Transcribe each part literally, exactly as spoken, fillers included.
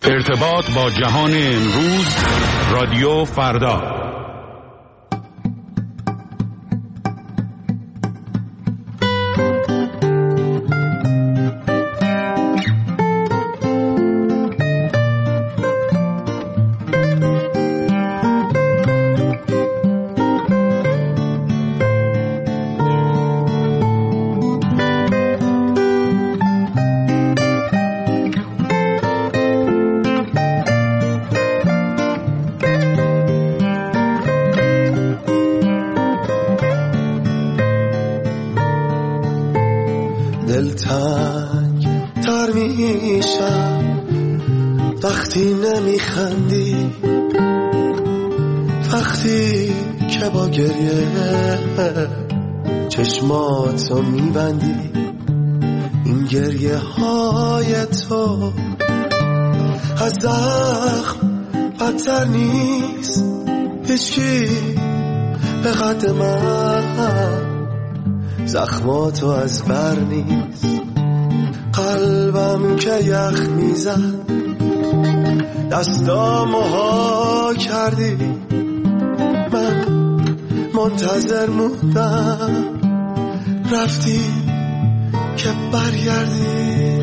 ارتباط با جهان امروز، رادیو فردا. دلتنگ تر میشم وقتی نمیخندی، وقتی که با گریه چشماتو میبندی. این گریه های تو از زخم بدتر نیست، هیچکی به قد من زخماتو از بر نیست. قلبم که یخ میزد دستامو ها کردی، من منتظر موندم رفتی که برگردی.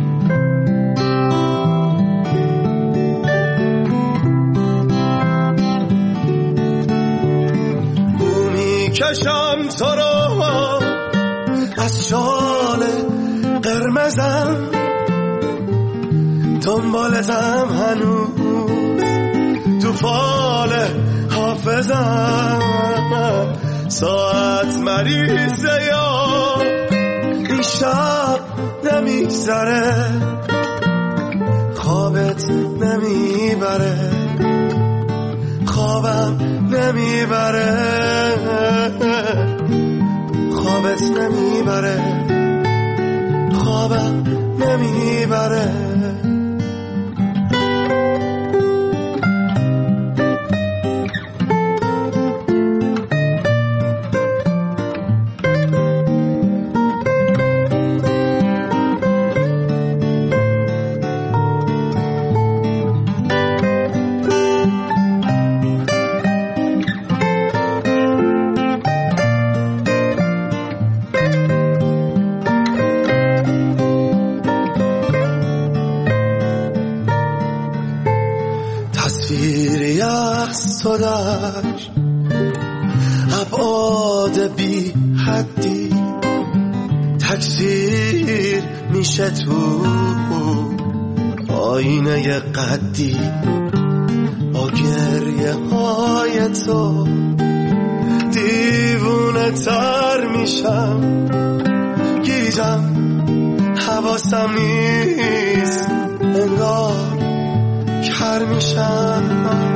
بو میکشم تو رو از شال قرمزم، دنبالتم هنوز تو فال حافظم. ساعت مریضه یا این شب نمیگذره، خوابت نمیبره، خوابم نمیبره، خوابت نمیبره، خوابم نمیبره. تصویری از تو داشت ابعاد بی حدی، تکثیر میشه تو آینه قدی. با گریه های تو دیوونه تر میشم، گیجم حواسم نیست، انگار کر میشم.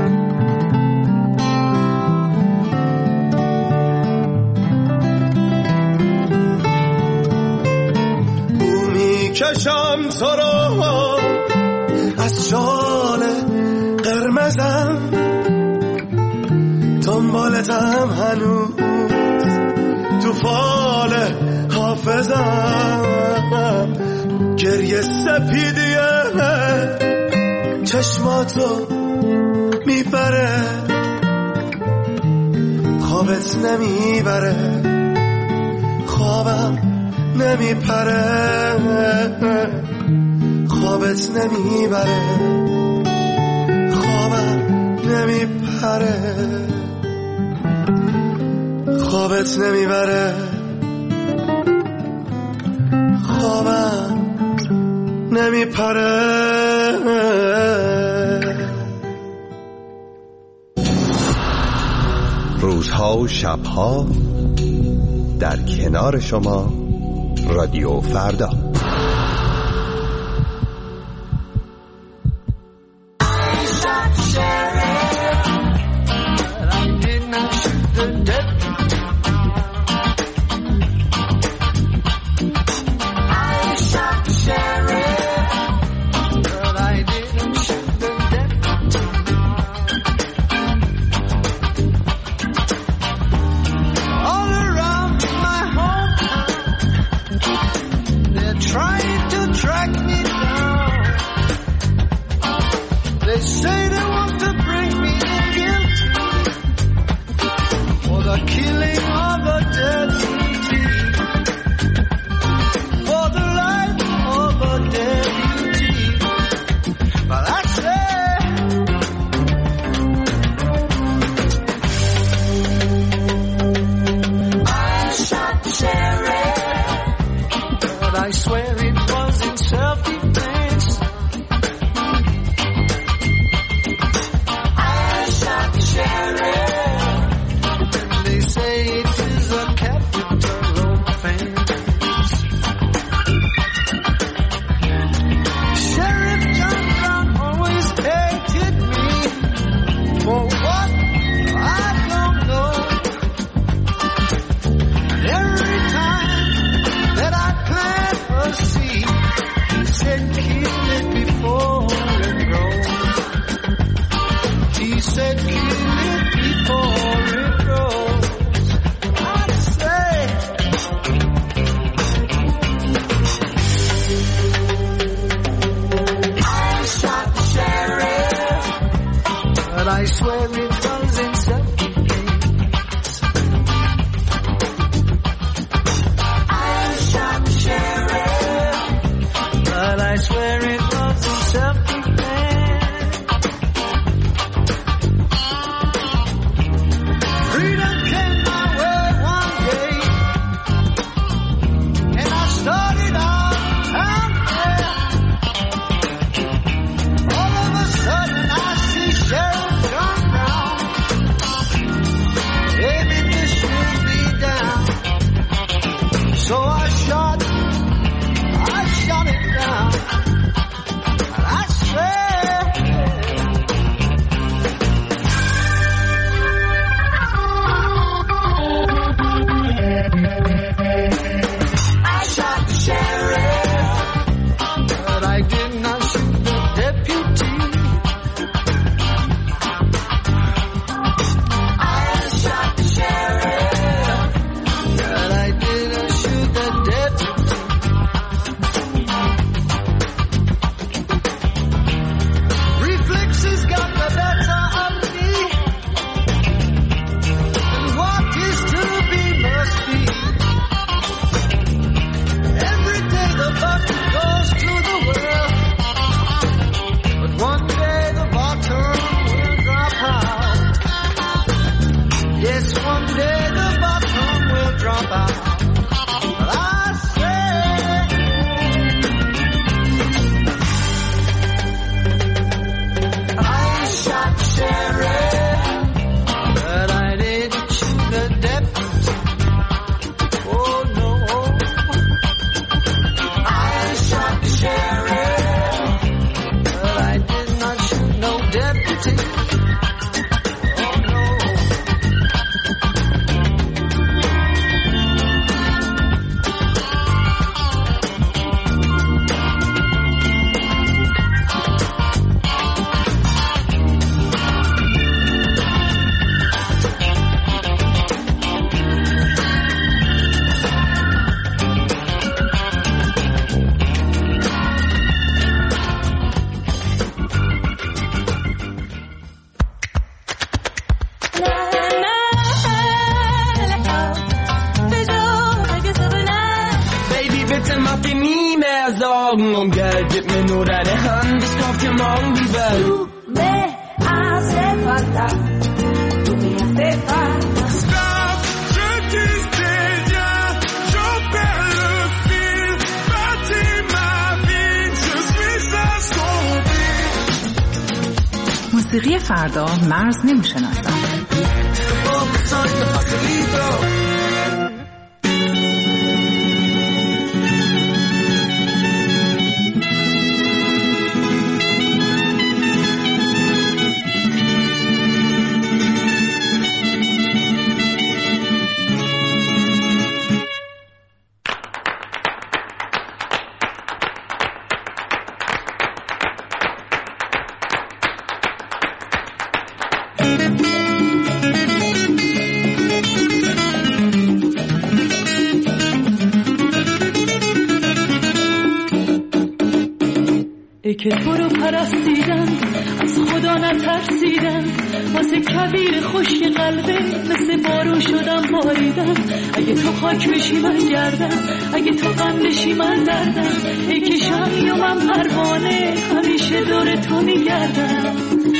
بو میکشم تو رو از شال قرمزم، دنبالتم هنوز تو فال حافظم. گریه سپیدیه چشماتو میبره، خوابت نمیبره، خوابم نمیپره، خوابت نمیبره، خوابم نمیپره، خوابت نمیبره، خوابم نمیپره. روزها و شبها در کنار شما، رادیو فردا. swear it runs in self-defense. I shot the sheriff, but I swear it runs in self-defense. Freedom came my way one day, and I started out town fair. All of a sudden I see Sheriff John Brown aiming to shoot me down. So I shot, I shot him down. And I swear I shot the sheriff, but I did not shoot the deputy. I shot the sheriff, but I didn't shoot the deputy. Reflexes got the better of me, and what is to be must be. Every day the bucket goes to the well, but one day the bottom will drop out. Yes, one day the bottom will drop out. But I say I shot the sheriff, but I didn't shoot the deputy. Oh no, I shot the sheriff, but I did not shoot no deputy. Oh no. Baby, bitte mach dir nie mehr Sorgen um Geld, gib mir nur deine Hand, ich kauf dir morgen die Welt. Tú me hace falta, tú me hace falta. Stop, je disais bien, je perds le fil, bâtis ma vie, je suis assombri. موسیقی فردا مرز نمیشناسم. ای که تو رو پرستیدم از خدا نترسیدم، واسه کبیر خوشی قلبه مثل بارون شدم باریدم. اگه تو خاک بشی من گردم، اگه تو غم بشی من دردم. ای که شمی و من پروانه همیشه دور تو میگردم.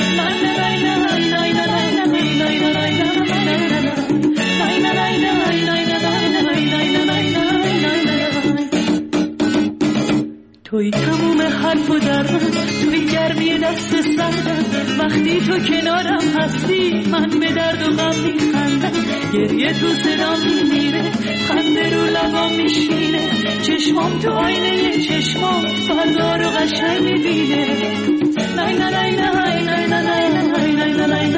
توی تموم حرف و دردم، توی گرمی دست سردم. وقتی تو کنارم هستی من به درد و غم میخندم. گریه تو صدام میمیره، خنده رو لبام میشینه. چشمام تو آینه چشمام بردار و قشنگ میبینه. نای نای نای نای نای نای نای نای نای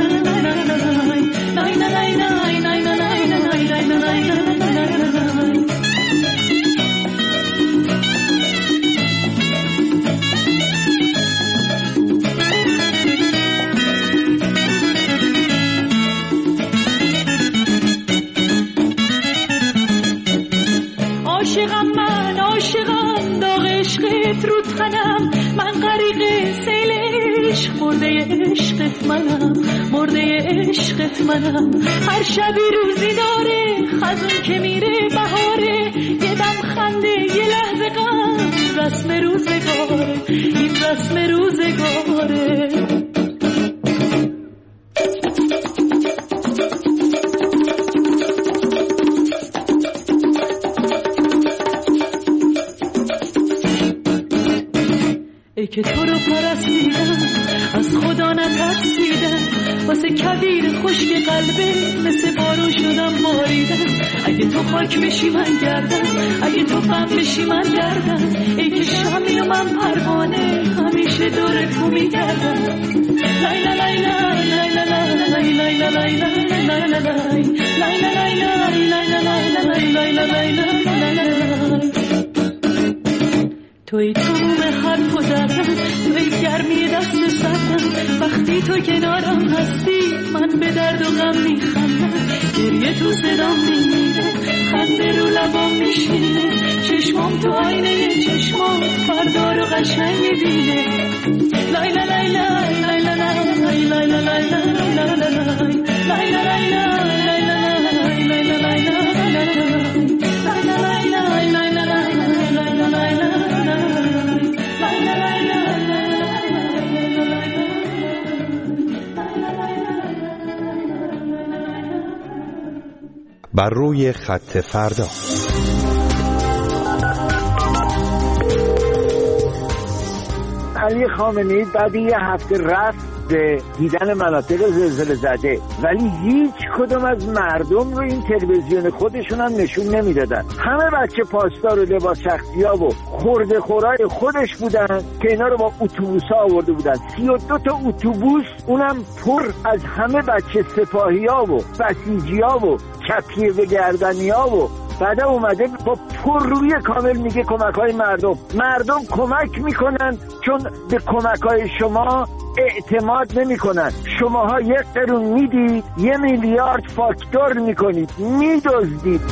عاشقم من، عاشقم داغ عشقت رو تنم. من غریق عشق مرده عشقت منم، مرده عشقت منم. هر شبی روزی داره خزون که میره بهاره، یه دم خنده یه لحظه غم، رسم روزگاره، این رسم روزگاره. ای که تو رو پرستیدم از خدا نترسیدم، واسه کویر خشک قلبه مثل بارون شدم باریدم. اگه تو خاک بشی من گردم، اگه تو غم بشی من گردم. ای که شمی و من پروانه همیشه دور تو میگردم. لای لای لای لای لای لای لای لای لای لای لای لای لای لای لای. توی تموم حرف و زدم، توی گرمی دست سردم. وقتی تو کنارم هستی من به درد و غم میخندم. گریه تو صدام میمیره، خنده رو لبام میشینه. چشمام تو آینه چشمام فردا رو قشنگ میبینه. لای لای لای لای لای لای لای لای لای لای لای بر روی خط فردا. علی خامنه‌ای بعد یه هفته رفت به دیدن مناطق زلزله زده، ولی هیچ کدوم از مردم رو این تلویزیون خودشون هم نشون نمیدادن. همه بچه پاسدار و لباس شخصی‌ها و خورده خورای خودش بودن که اینا رو با اتوبوس‌ها آورده بودن. سی و دو تا اتوبوس، اونم پر از همه بچه سپاهی‌ها و بسیجی‌ها و کپیه و گردنی‌ها و بعد اومده با پر روی کامل میگه کمک‌های مردم. مردم کمک میکنن چون به کمک‌های شما اعتماد نمیکنن. شماها یک قرون میدید، یه میلیارد فاکتور میکنید، میدزدید.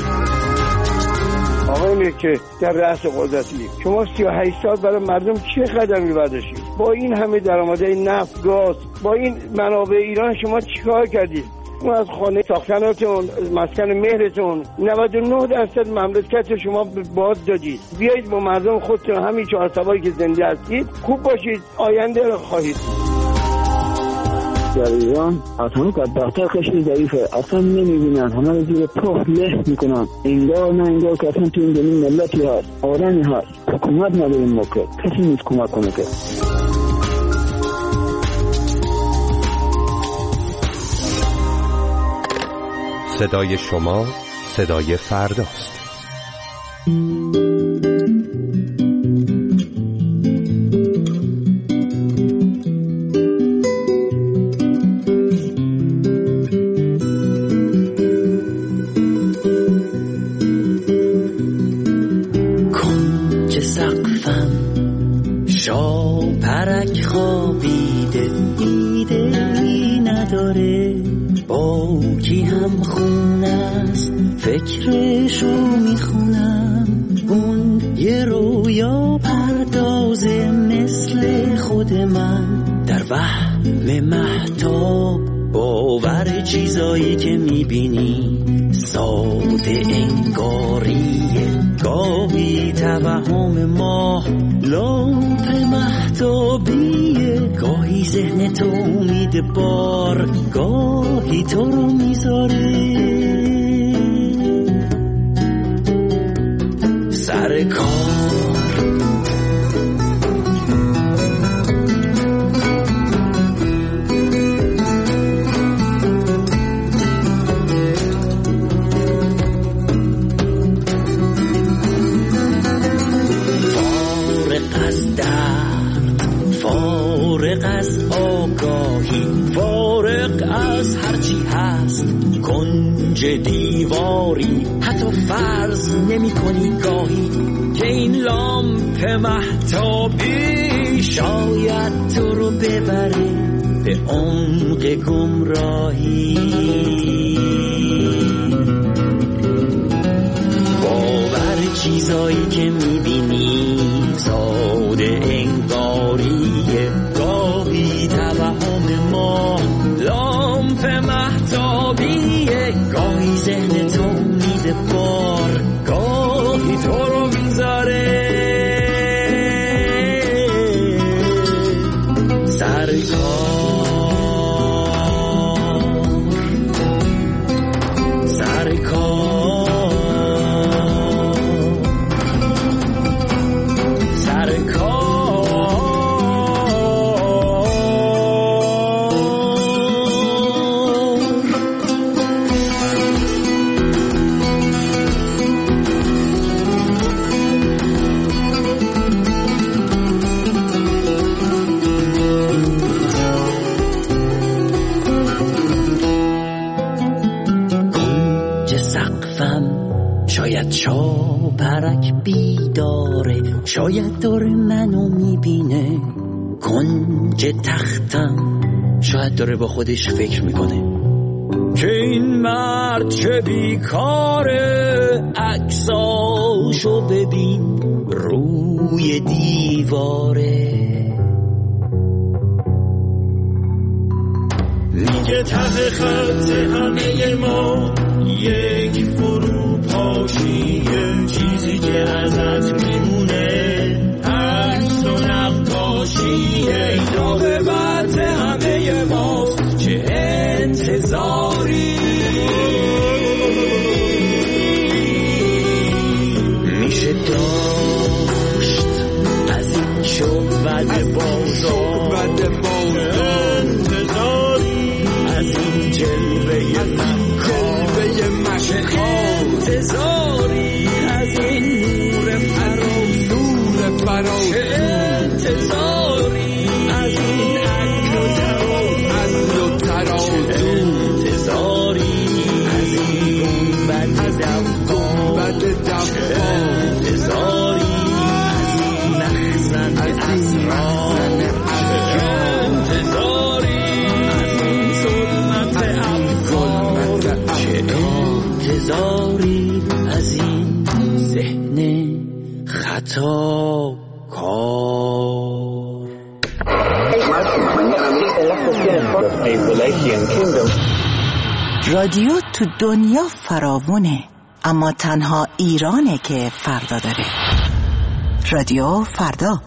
آقای که در رأس قدرتی شما سی و هشت سال برای مردم چه قدمی برداشتید؟ با این همه درآمدهای نفت، گاز، با این منابع ایران شما چیکار کردید؟ اون از خانه ساختناتون، مسکن مهرتون نود و نه درصد مملکت شما باد دادید. بیایید با مردم خودتون همین چهار سوایی که زنده هستید خوب باشید، آینده رو خواهید. در ایران اصلا بدبخت‌ها خیلی ضعیفه، اصلا نمیبینن، همه رو زیر پا له میکنن. انگار نه انگار که اصلا تو این زمین ملتی هست، آدمی هست، حکومت نداره این موقع، کسی نیست کمک کنه. که صدای شما صدای فرداست. کنج سقفم شاپرک خوابیده، ایده‌ای نداره، با کی هم خون است فکرشو میخونم. اون یه رویا پردازه مثل خود من، در وهم مهتاب باور چیزایی که میبینی ساده انگاریه. گاهی توهم ماه لامپ مهتابیه، گاهی ذهن تو امید بار، گاهی تو رو میذاره سر کار. فارغ از آگاهی، فارغ از هرچی هست، کنج دیواری حتی فرض نمی کنی گاهی که این لامپ مهتابی شاید تو رو ببره به عمق گمراهی. باور چیزایی که میبینی ساده انگاریه، گاهی سر کار سر کار سر کار شاید چاپرک بیداره، شاید داره منو میبینه. کنج تختم شاید داره با خودش فکر میکنه که این مرد چه بیکاره. عکساشو ببین روی دیواره. میگه ته خط همه ما یک فروپاشیه، چیزی که ازت میمونه عکس و نقاشیه. راقبت همه ماست چه انتظاری. میشه داشت از این شعبد بازار انتظاری، از این جلوه انتظاری، از این نور فراز نور فراز انتظاری، از این عقل و تراز عقل و تراز انتظاری، از این گنبد گنبد انتظاری، از این مخزن اسرار انتظاری، از این ظلمت افکار چه انتظاری، از این ذهن خطا کار. رادیو تو دنیا فراوونه، اما تنها ایرانه که فردا داره. رادیو فردا.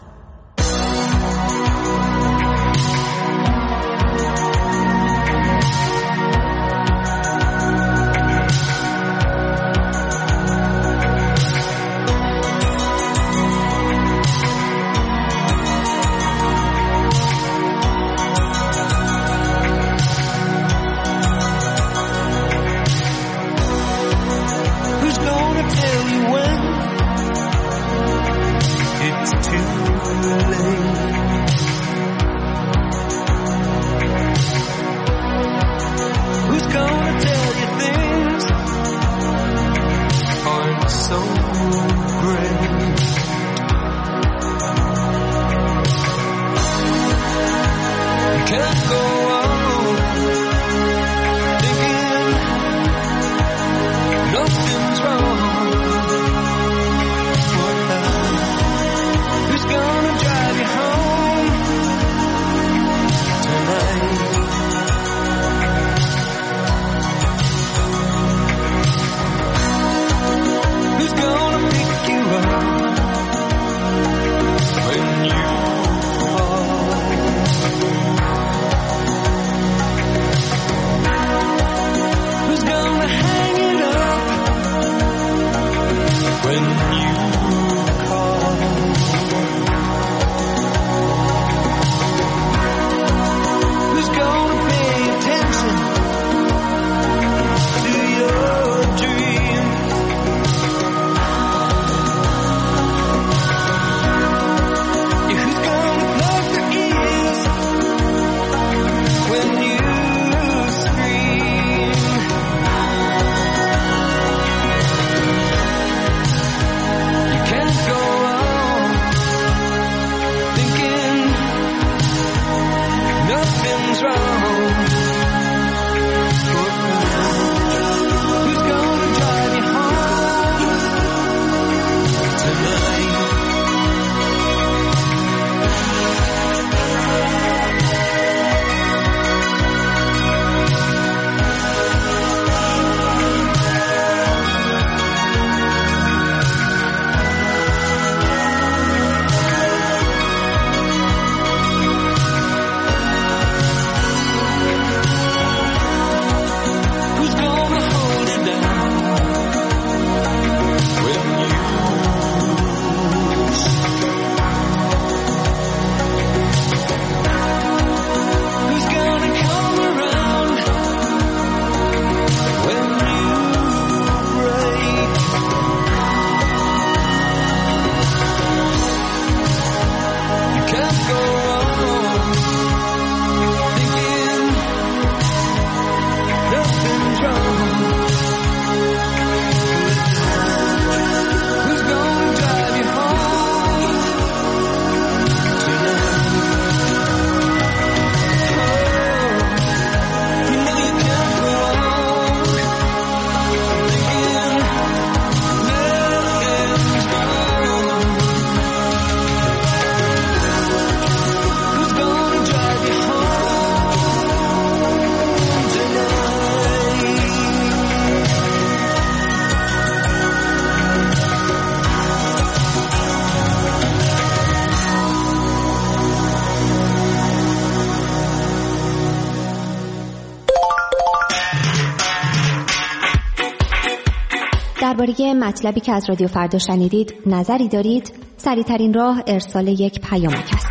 درباره مطلبی که از رادیو فردا شنیدید نظری دارید؟ سریع‌ترین راه ارسال یک پیامک است.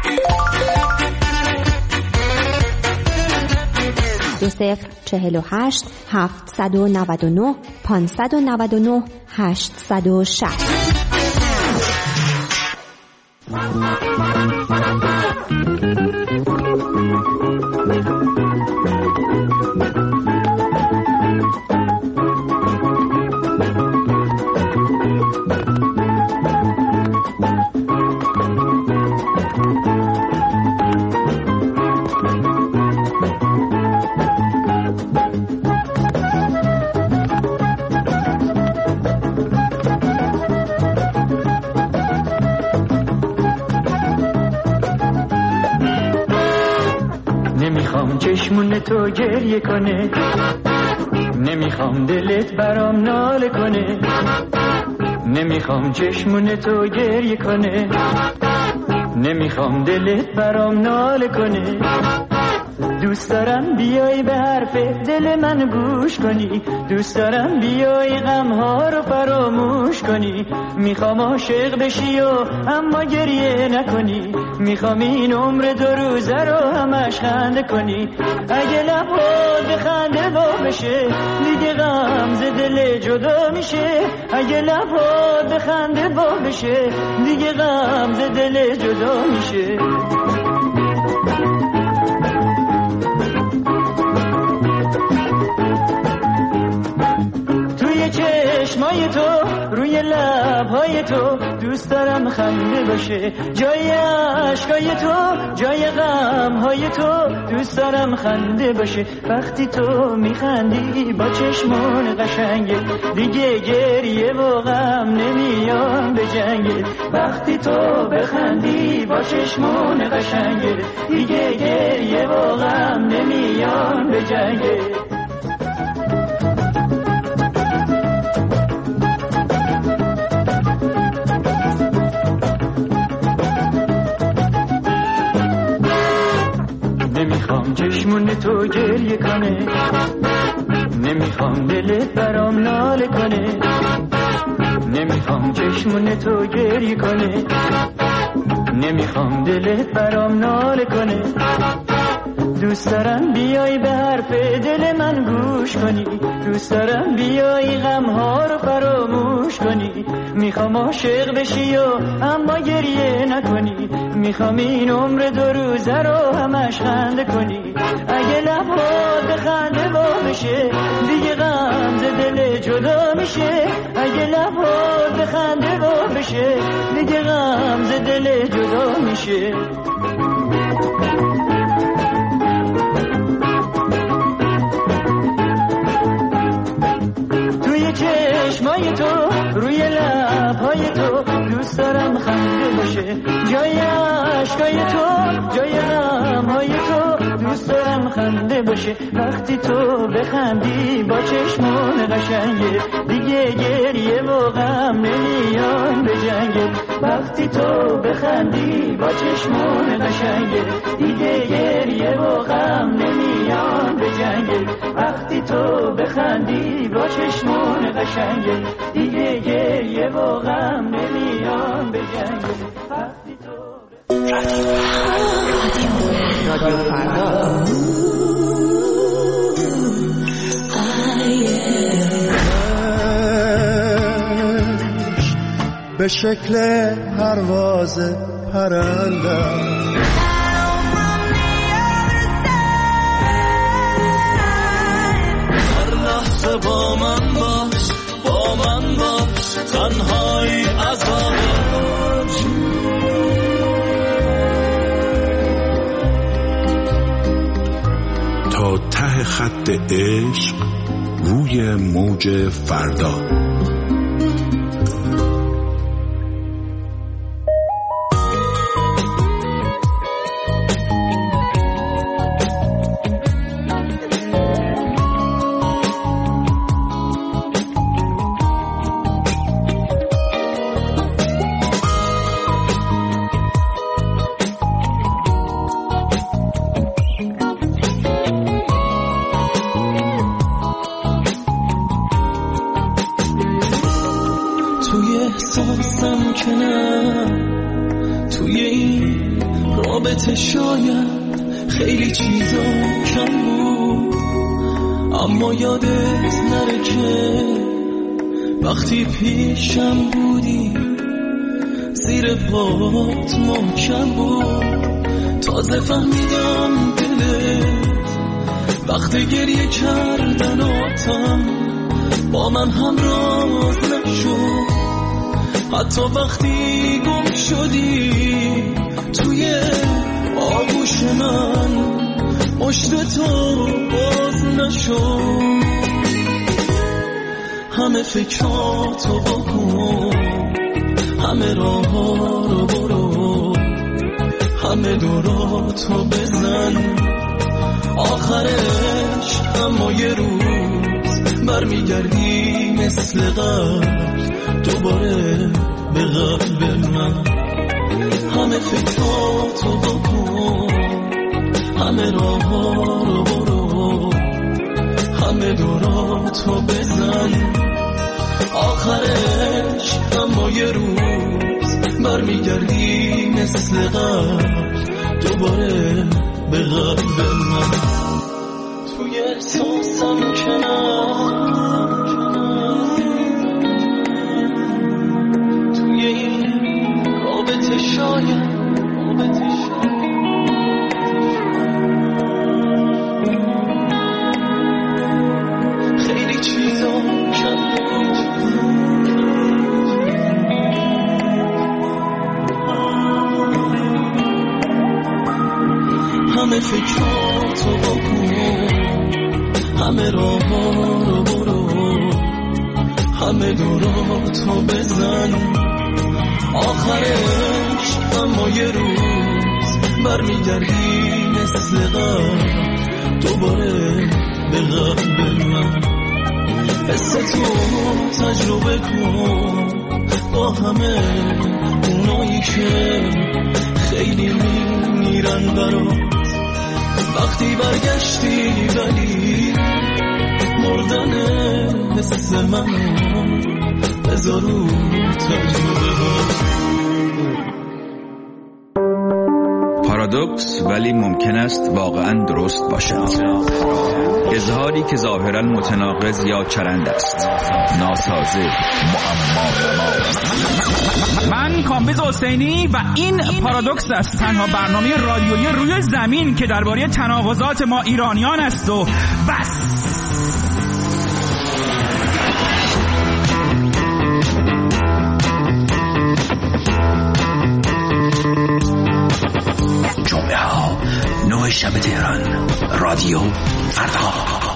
دو صفر چهل و هشت هفتصد و نود و نه پانصد و نود و نه هشتصد و شصت. چشمون تو گریه کنه، نمیخوام دلت برام ناله کنه، نمیخوام چشمون تو گریه کنه، نمیخوام دلت برام ناله کنه. دوست دارم بیای به حرف دل من گوش کنی، دوست دارم بیای غمها رو فراموش کنی. میخوام عاشق بشی و اما گریه نکنی، میخوام این عمر دو روزه رو همش خنده کنی. اگه لبات به خنده وا بشه دیگه غم ز دل جدا میشه، اگه لبات به خنده وا بشه دیگه غم ز دل جدا میشه. چشمای تو روی لبهای تو دوست دارم خنده باشه، جای عشقای تو جای غمهای تو دوست دارم خنده باشه. وقتی تو میخندی با چشمون قشنگه دیگه گریه و غم نمیان به جنگه. وقتی تو بخندی با چشمون قشنگه دیگه گریه و غم نمیان به جنگه. نمیخوام چشمون تو گریه کنه، نمیخوام دلت برام ناله کنه، نمیخوام چشمون تو گریه کنه، نمیخوام دلت برام ناله کنه. دوست دارم بیای به حرف دل من گوش کنی، دوست دارم بیای غمها رو فراموش کنی. میخوام عاشق بشی و اما گریه نکنی، میخوام این عمر دو روزه رو همش خنده کنی. اگه لبات به خنده وا بشه دیگه غم ز دل جدا میشه، اگه لبات به خنده وا بشه دیگه غم ز دل جدا میشه. چشمای تو روی لبهای تو دوست دارم خنده باشه، جای عشقای تو جای غمهای تو دوست دارم خنده باشه. وقتی تو بخندی با چشمون قشنگه دیگه گریه و غم نمیان به جنگه. وقتی تو بخندی با چشمون قشنگه دیگه گریه و غم نمیان به جنگه. وقتی تو بخندی با چشمون قشنگه دیگه گریه و غم نمیان به جنگه. وقتی تو رادیو فردا به شکل پرواز پرنده هر لحظه با من باش با من باش تنهایی عذاب تا ته خط عشق روی موج فردا. ممکنه توی این رابطه شاید خیلی چیزا کم بود، اما یادت نره که وقتی پیشم بودی زیر پات محکم بود. تازه فهمیدم دلت وقت گریه کردن آتم با من همراز نشد، حتی وقتی گم شدی توی آغوش من مشت تو باز نشد. همه فکراتو بکن، همه راه ها رو برو، همه دوراتو بزن، آخرش اما یه روز برمیگردی مثل قبل دوباره به قلب من. همه فکراتو بکن، همه راه ها رو برو، همه دوراتو بزن، آخرش اما یه روز برمیگردی مثل قبل دوباره به قلب من. توی احساسم کنار، توی این رابطه شاید رابطه شاید خیلی چیزا کم همه فکراتو بکن، همه راه ها رو برو، همه دوراتو بزن، آخرش اما یه روز برمیگردی مثل قبل دوباره به قلب من. حس تو تجربه کن با همه اونایی که خیلی میمیرن برات، وقتی برگشتی ولی مردن حس منو بذار رو تجربه ها. پارادوکس ولی ممکن است واقعا درست باشد. اظهاری که ظاهرا متناقض یا چرند است، ناسازه، معما. من کامبیز حسینی و این پارادوکس است، تنها برنامه رادیویی روی زمین که درباره تناقضات ما ایرانیان است و بس. جمعه ها نه شب تهران، رادیو فردا.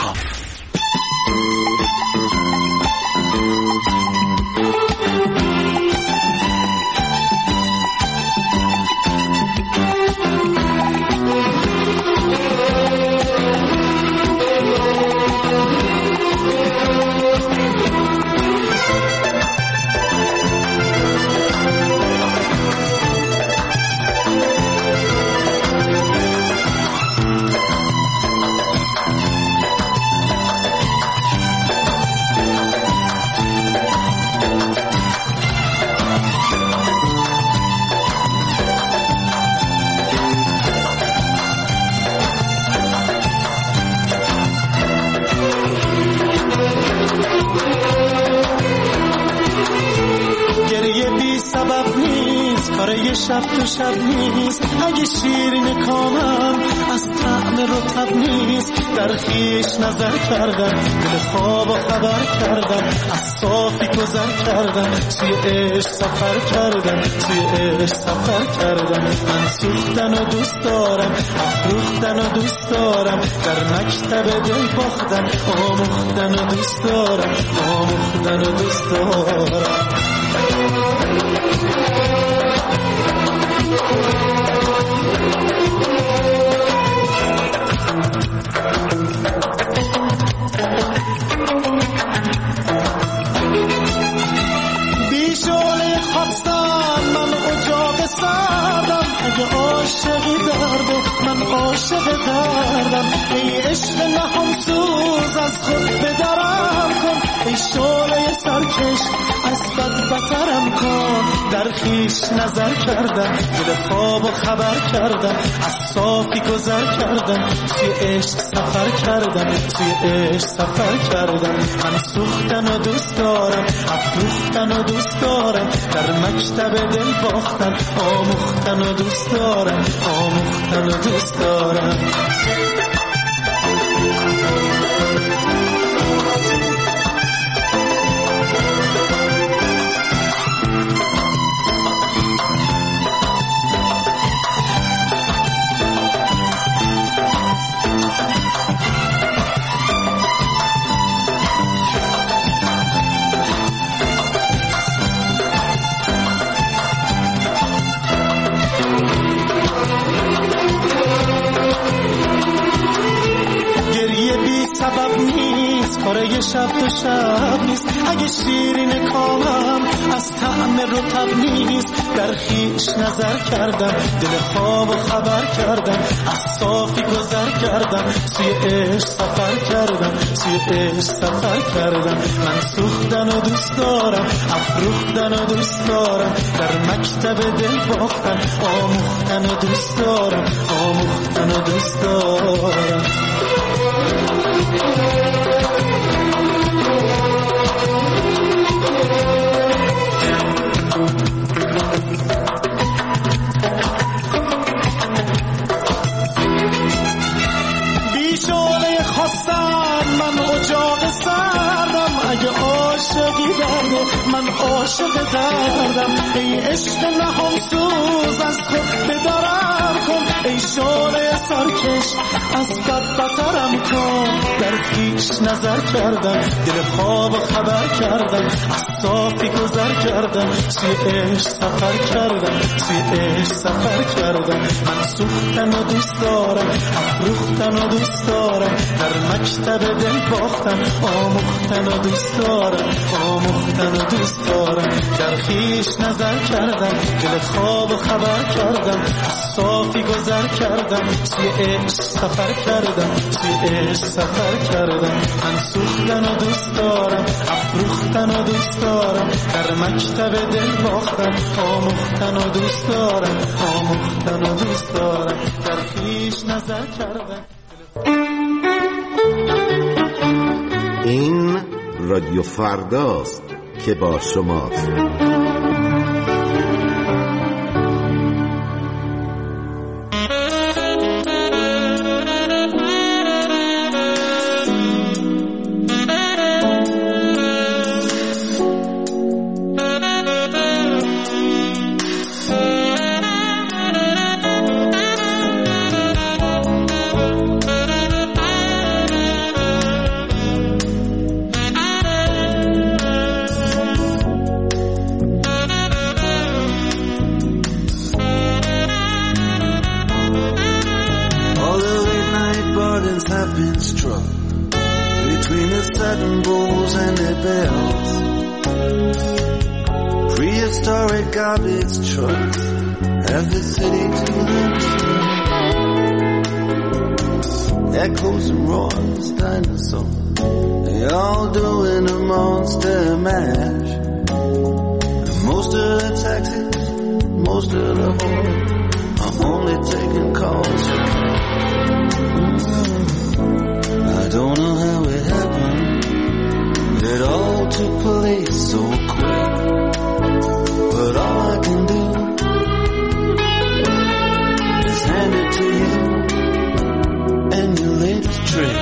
شب تو شب نیست، اگه شیرین کامم از طعم رطب نیست. در خیش نظر کردم، دل خواب و خبر کردم، از صافی گذر کردم، توی عشق سفر کردم، توی عشق سفر کردم. من سوختن و دوست دارم، افروختن و دوست دارم، در مکتب دل باختن، آموختن و دوست دارم، آموختن و دوست دارم. بیشونه خواستم من اجاق سردم، اگه عاشقی درده من عاشق عاشق دردم ای عشق نهان سوز از خود بدرم کن ای شعله سرکش از بد بسرم کن در خیش نظر کردم دل خواب و خبر کردم از صافی گذر کردم توی عشق سفر کردم توی عشق سفر کردم من سوختن و دوست دارم افروختن و دوست دارم در مکتب دل باختن آموختن و دوست دارم آموختن و دوست دارم سبب نیست کاره شب تو شب نیست اگه شیرین کامم از طعم رطب نیست در خیش نظر کردم دل خواب و خبر کردم از صافی گذر کردم سوی عشق سفر کردم سوی عشق سفر کردم من سوختن و دوست دارم افروختن و دوست دارم در مکتب دل باختن آموختن و دوست دارم آموختن و دوست دارم بیشونه خواستم من اجاق سردم اگه عاشقی درده من عاشق دردم ای عشق نهان سوز از خود بدرم کن ای شعله سرکش از بد بسرم کن در خیش نظر کردم دل خواب و خبر کردم از صافی گذر کردم سوی عشق سفر کردم سوی عشق سفر کردم من سوختن و دوست دارم افروختن و دوست دارم در مکتب دل باختن آموختن و دوست دارم آموختن و دوست دارم در خیش نظر کردم دل خواب و خبر کردم از صافی گذر کردم سوی عشق سفر کردم سوی عشق سفر کردم من سوختن و دوست دارم افروختن و دوست دارم در مکتب دل باختن آموختن و دوست دارم آموختن و دوست دارم در خیش نظر کردم. این رادیو فرداست که با شماست. Echoes and roars, dinosaurs, they all doing a monster mash. And most of the taxis, most of the whores are only taking calls for cash. I don't know how it happened, it all took place so quick. But all I can do is hand it to you and your latest trick.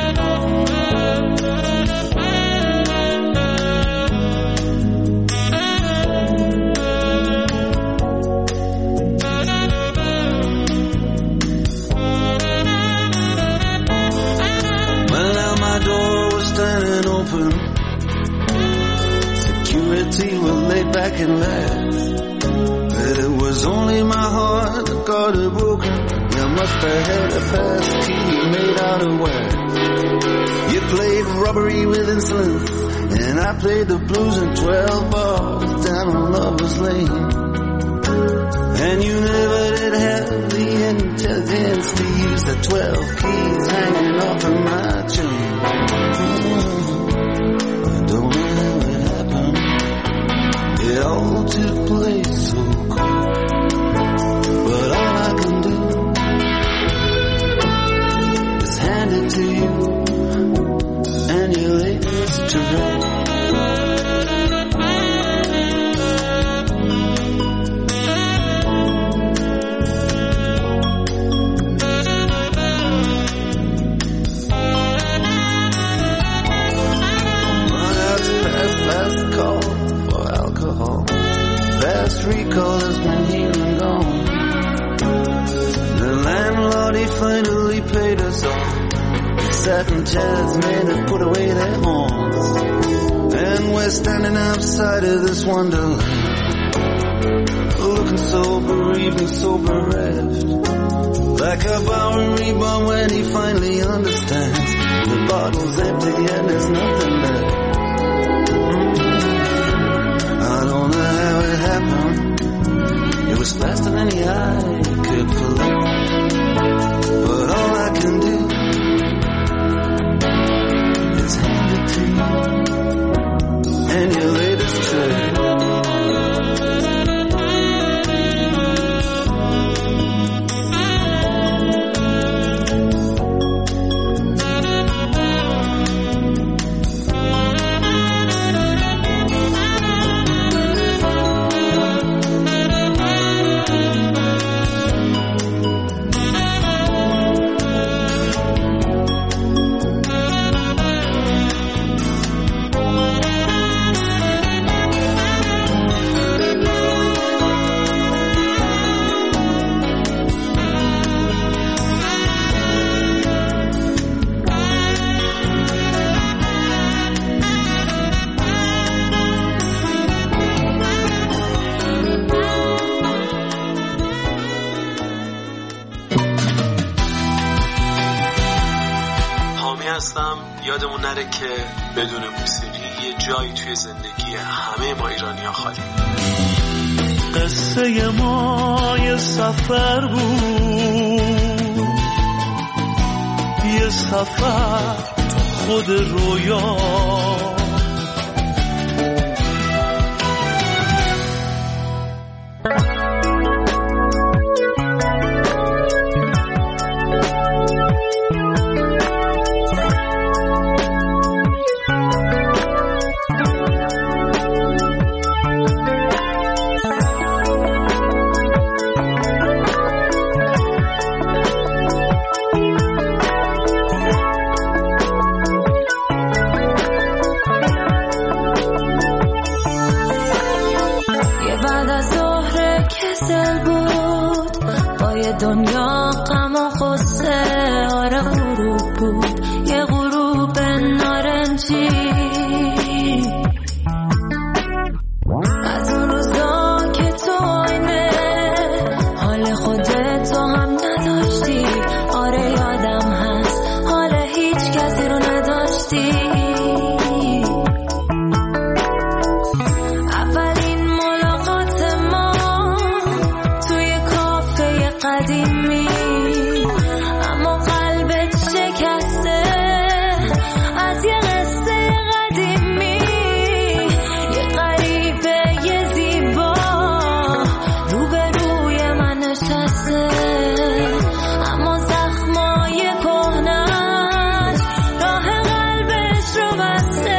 Well, now my door was standing open, security was laid back and laughed. But it was only my heart that got it broken. You must have had a pass key made out of wax. You played robbery with insolence, and I played the blues in twelve bars down on Lover's Lane. And you never did have the just danced to use the twelve keys hanging off of my chain. I don't know how it happened. It all took place so quick. But all I can do is hand it to you and your latest track. Recall has been here and gone. The landlord, he finally paid us off. Sat in chairs made to put away their horns. And we're standing outside of this wonderland, looking so bereaved and so bereft, like a Bowery bomb when he finally understands the bottle's empty and there's nothing left. I don't know how it happened. It was faster than the eye could pull. But all I can do is hand it to you and your latest track. یادمون نره که بدون موسیقی یه جایی توی زندگی همه ما ایرانی‌ها خالی. قصه ما یه سفر بود، یه سفر خود رویا، دنیا غم و غصه آره غروب بود، یه غروب نارنجی از اون روزا که تو آینه حال خودت تو هم نداشتی. آره یادم هست حال هیچ کسی رو نداشتی. اولین ملاقات ما توی کافه قدیمی، اما قلبت شکسته از یه قصه قدیمی. یه غریبه یه زیبا روبروی من نشسته، اما زخمای کهنش راه قلبش رو بسته.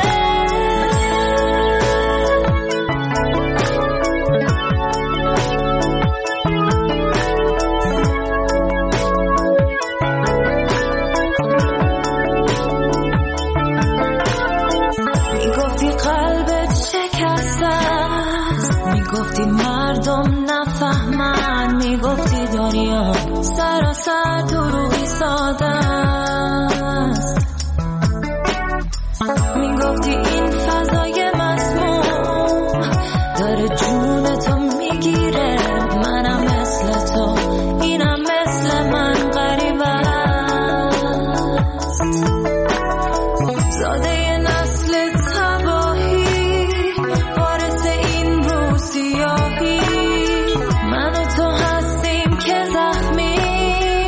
میگفتی قلبت شکسته است، میگفتی مردم نفهمن، میگفتی دنیا سراسر دروغی ساده است، میگفتی این فضای مسموم داره جون تو میگیره. منم مثل تو، اینم مثل من غریبه است، زاده نسل تباهی، وارث این روسیاهی. من و تو هستیم که زخمی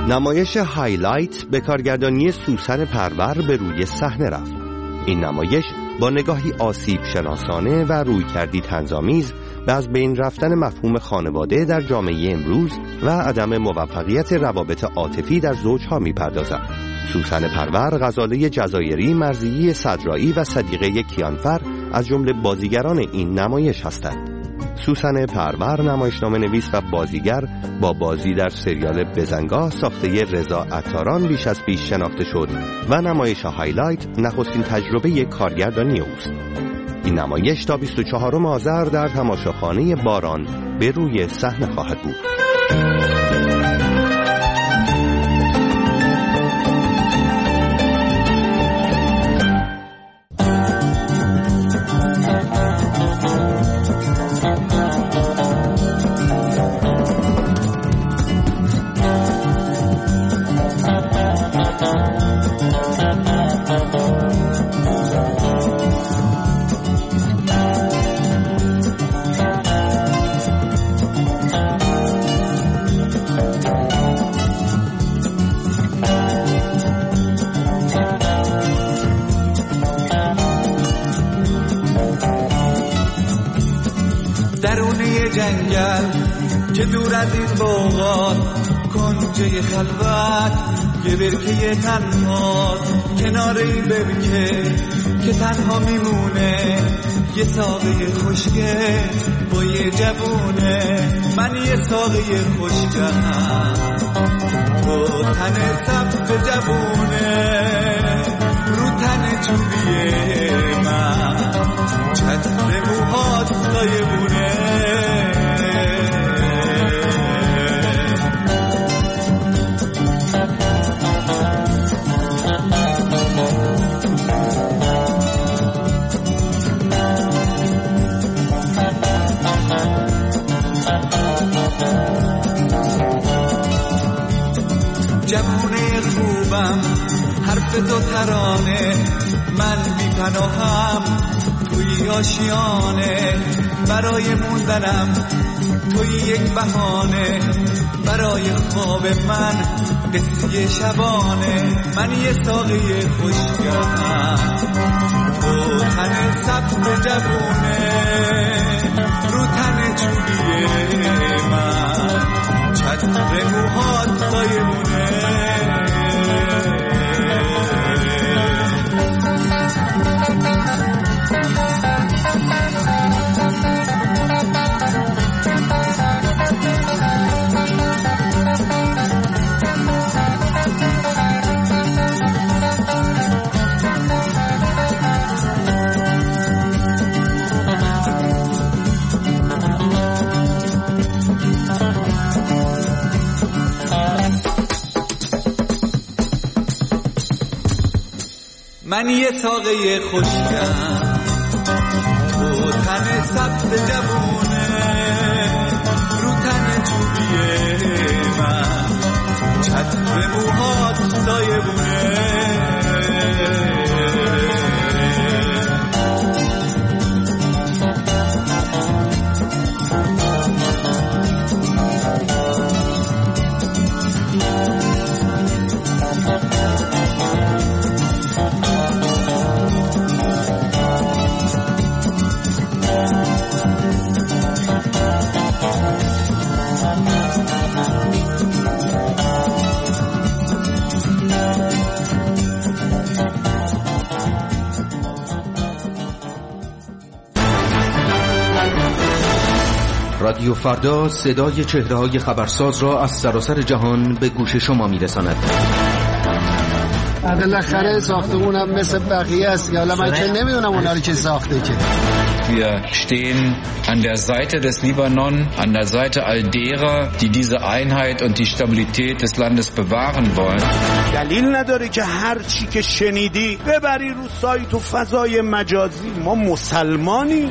نمایش هایلایت به کارگردانی سوسن پرور به روی صحنه رفت. این نمایش با نگاهی آسیب شناسانه و رویکردی طنزآمیز به از بین رفتن مفهوم خانواده در جامعه امروز و عدم موفقیت روابط عاطفی در زوجها می‌پردازد. سوسن پرور، غزاله جزایری، مرضیه صدرایی و صدیقه کیانفر از جمله بازیگران این نمایش هستند. سوسن پرور نمایشنامه نویس و بازیگر با بازی در سریال بزنگاه ساخته رضا عطاران بیش از پیش شناخته شد و نمایش هایلایت نخستین تجربه کارگردانی اوست. این نمایش تا بیست و چهارم آذر در تماشاخانه باران به روی صحنه خواهد بود. درونه جنگل که دور از این بوغات، کنجه خلوت یه برکه تنهاست، کنار این برکه که تنها میمونه یه ساقه خوشگه با یه جوونه. من یه ساقه خوشگهم تو تن سبز جوونه، رو تن چوبیه من چتر موهات سایبونه. جوونه خوبم حرف دو ترانه، من بی پناهم توی آشیانه، برای موندنم توی یک بهانه، برای خواب من قصه شبانه. من یه ساقه خوشگهم تو تن سبز جوونه، رو تن چوبیه من چتر موهات سایبونه. من یه ساقه خوشگم تو تن سبز جوونه، رو تن چوبیه من چتر موهات سایبونه. رادیو فردا صدای چهره‌های خبرساز را از سراسر جهان به گوش شما می‌رساند. بالاخره ساختمونم مثل بقیه است. حالا من که نمیدونم اونا رو که ساخته که. Wir stehen an der Seite des Libanon, an der Seite all derer, die diese Einheit und die Stabilität des Landes bewahren wollen. دلیل نداره که هر چی که شنیدی ببری رو سایت و فضای مجازی. ما مسلمانیم.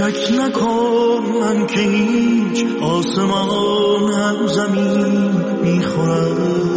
شک نکن من که هیچ آسمان هم زمین میخورد.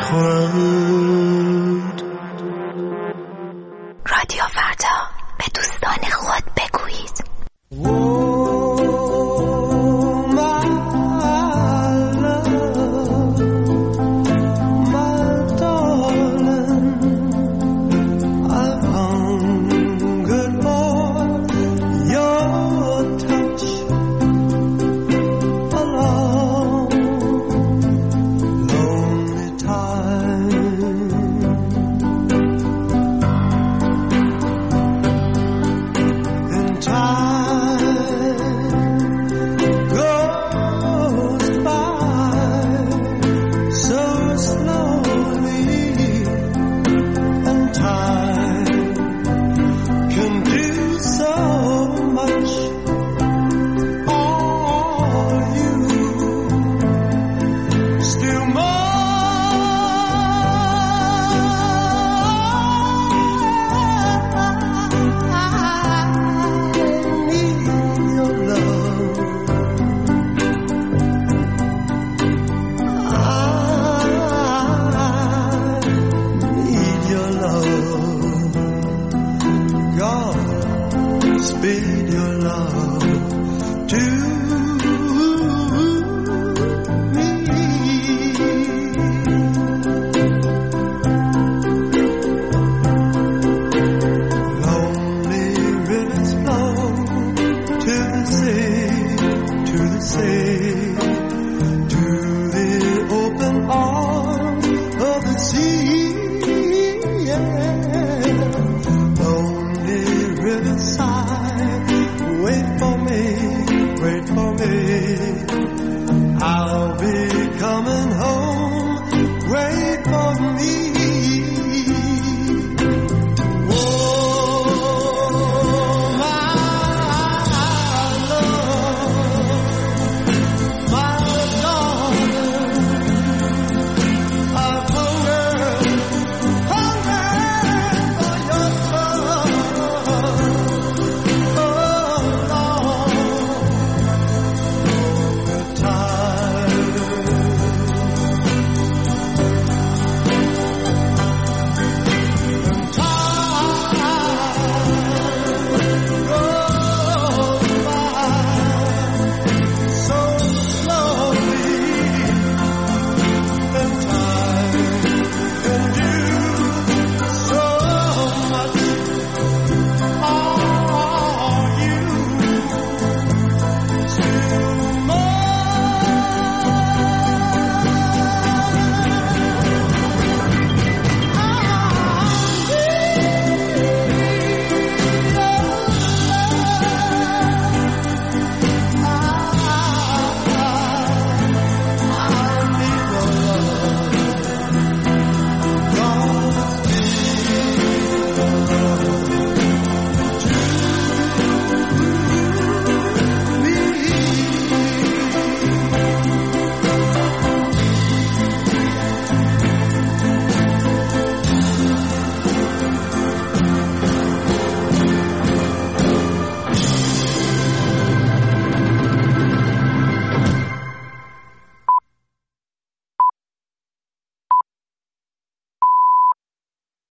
رادیو فردا به دوست